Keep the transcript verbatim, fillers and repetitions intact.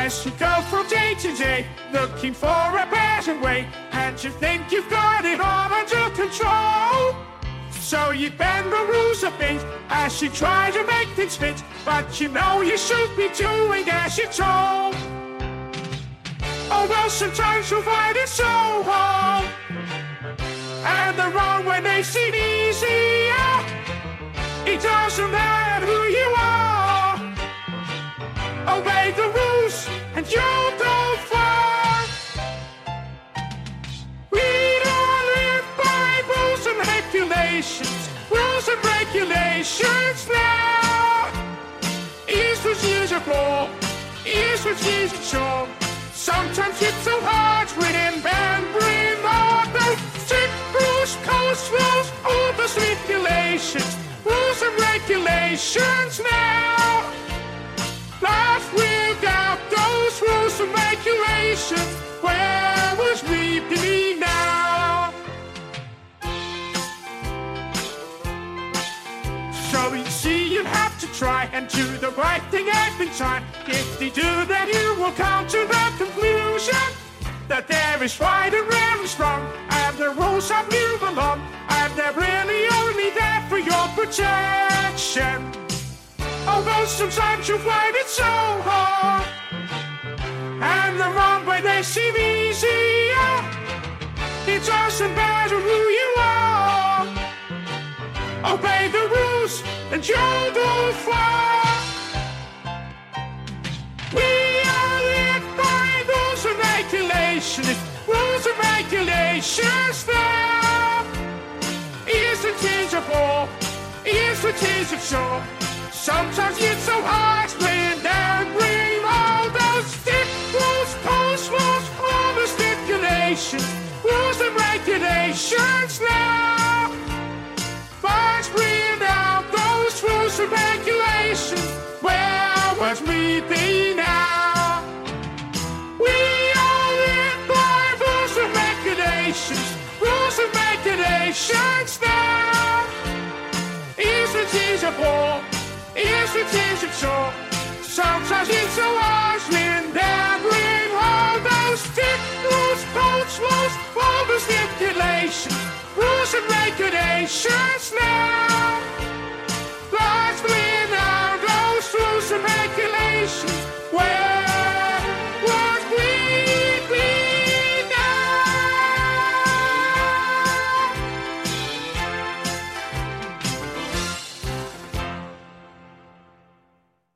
as you go from day to day, looking for a better way, and you think you've got it all under control. So you bend the rules a bit as you try to make things fit, but you know you should be doing as you're told. Oh well, sometimes you'll find it so hard, and the wrong way may seem easier. It doesn't matter who you are, obey the rules and you'll go far. We don't live by rules and regulations, rules and regulations now. Here's what years of law, here's what years of show. Sometimes it's so hard remembering all those strict rules, codes, rules, all those regulations, rules and regulations now. Life without those rules and regulations, where would we be now? So you see, you have to try and do the right thing every time. If you do that, you will come to the conclusion that there is right and there is wrong, and the rules have you belong, and they're really only there for your protection. Although sometimes you find it so hard, and the wrong way they seem easier. It doesn't matter who you are, obey the rules and you'll go far. We are lived by rules and regulations, rules and regulations now. Here's the tears of war, here's the tears of shore. Sometimes it's so hard remembering all those stick rules, post rules, all the stipulations, rules and regulations now. But without those rules and regulations, where would we be now? We all live by rules and regulations, rules and regulations now. Here's the tears of war, here's the tears of shore. Sometimes it's so hard remembering all those strict rules, codes, laws, all the stipulations, rules and regulations now.